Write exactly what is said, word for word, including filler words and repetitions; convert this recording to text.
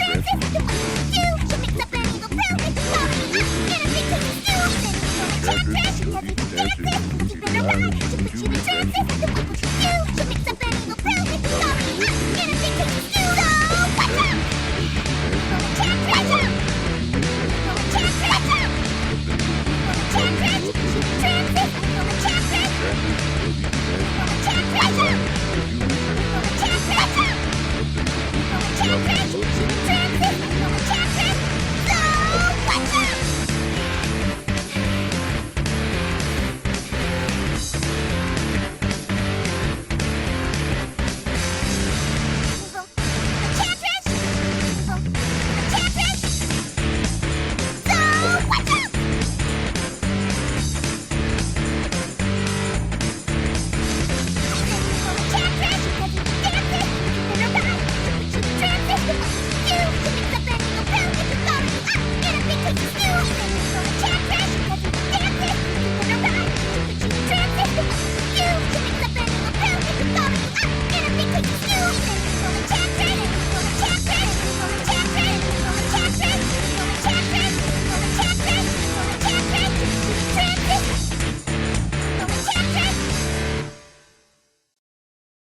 chances. Do what you do. She mix up an evil pill with the coffee up in a big cookie stew. Then you know the chances. She does evil dances. Looking for the ride. She puts you in trances. Do what you do.